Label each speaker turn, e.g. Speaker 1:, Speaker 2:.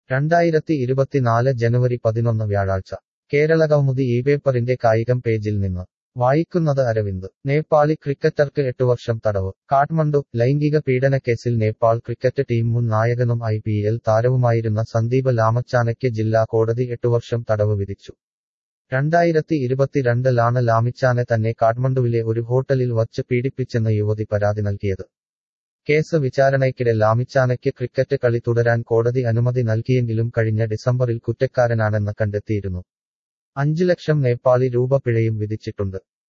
Speaker 1: 2024 ജനുവരി 11 വ്യാഴാഴ്ച കേരളകൗമുദി ഇപേപ്പറിന്റെ കായികം പേജിൽ നിന്ന് വായിക്കുന്നത് അരവിന്ദ് നേപ്പാളി ക്രിക്കറ്റർക്ക് 8 വർഷം തടവ് കാഠ്മണ്ഡു ലൈംഗിക പീഡനക്കേസിൽ നേപ്പാൾ ക്രിക്കറ്റ് ടീം മുൻ നായകനും IPL താരവുമായിരുന്ന സന്ദീപ് ലാമച്ചാനയ്ക്ക് ജില്ലാ കോടതി 8 വർഷം തടവ് വിധിച്ചു 2022 ലാമിച്ചാനെ തന്നെ കാഠ്മണ്ഡുവിലെ ഒരു ഹോട്ടലിൽ വച്ച് പീഡിപ്പിച്ചെന്ന് യുവതി പരാതി നൽകിയത് കേസ് വിചാരണയ്ക്കിടെ ലാമിച്ചാനയ്ക്ക് ക്രിക്കറ്റ് കളി തുടരാൻ കോടതി അനുമതി നൽകിയെങ്കിലും കഴിഞ്ഞ ഡിസംബറിൽ കുറ്റക്കാരനാണെന്ന് കണ്ടെത്തിയിരുന്നു 5 ലക്ഷം നേപ്പാളി രൂപ പിഴയും വിധിച്ചിട്ടുണ്ട്